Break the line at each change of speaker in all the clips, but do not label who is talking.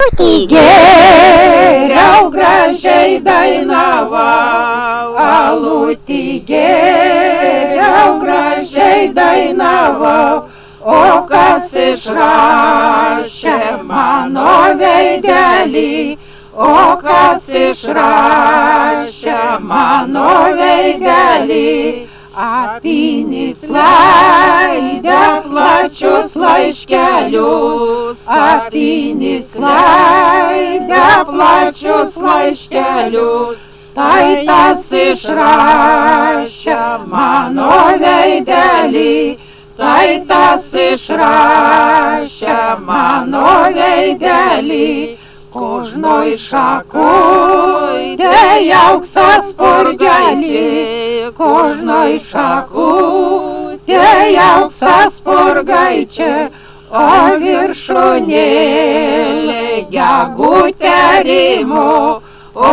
Alutį geriau gražiai dainavau, alutį geriau gražiai dainavau, o kas išrašė mano veidelį, o kas išrašė mano veidelį. Apynį slaidę plačius laiškelius, apynį slaidę plačius laiškelius, tai tas išrašė mano veidelį, tai tas išrašė mano veidelį. Kožnoj šakutė auksas spurgaičiai, kožnoj šakutė auksas spurgaičiai, o viršūnėlė gegutė rymo, o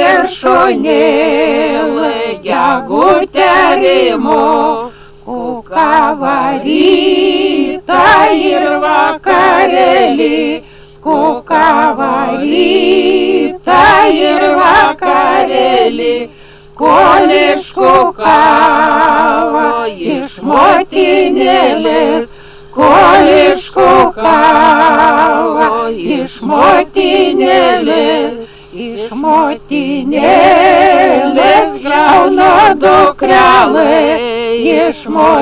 viršūnėlė gegutė rymo. Kuka varyta ir vakarėlį, kuka varyta ir vakarėlį, kol iškukavo iš motinėlės, kol iškukavo iš motinėlės, iš motinėlės jauno dukrelė, iš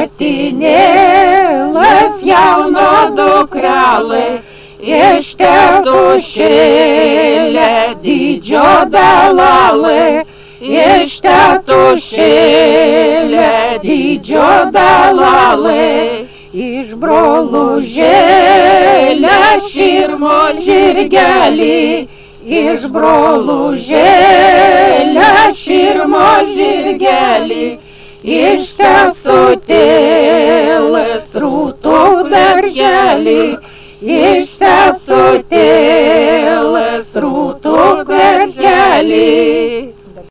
motinėlės jauno dukrelė. Iš tėtušėlė didžio dalalė, iš tėtušėlė didžio dalalė, iš brolužėlė širmo žirgelį, iš brolužėlė širmo žirgelį, iš sesutėlės rūtų darželį,